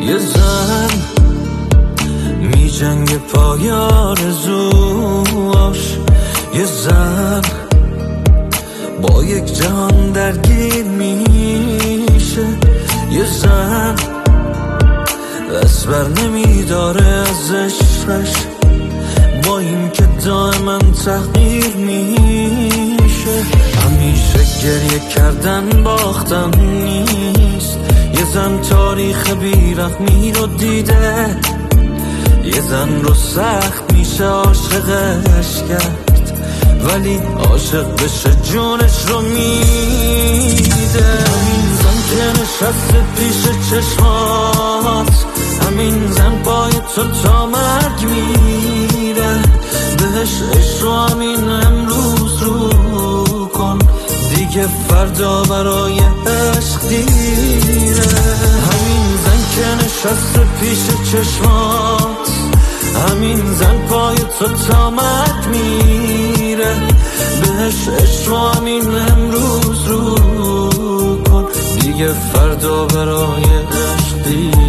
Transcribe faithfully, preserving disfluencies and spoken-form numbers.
یه زن می جنگ پای آرزوهاش، یه زن با یک جهان درگیر میشه، یه زن دست بر نمیداره از عشقش، با این که دائما تحقیر میشه. همیشه گریه کردن باختن نیست، یه زن تاریخ بیرحمی رو دیده، یه زن رو سخت میشه عاشقش کرد، ولی عاشق بشه جونش رو میده. همین زن که نشسته پیش چشمات، همین زن پای تو تا مرگ میره، بهش عشق رو همین امروز رو کن، دیگه فردا برای عشق دیره. همین زن که نشسته پیش چشمات، همین زن پای تو تا مرگ میره، بهش عشق رو همین امروز رو کن، دیگه فردا برای عشق دیره.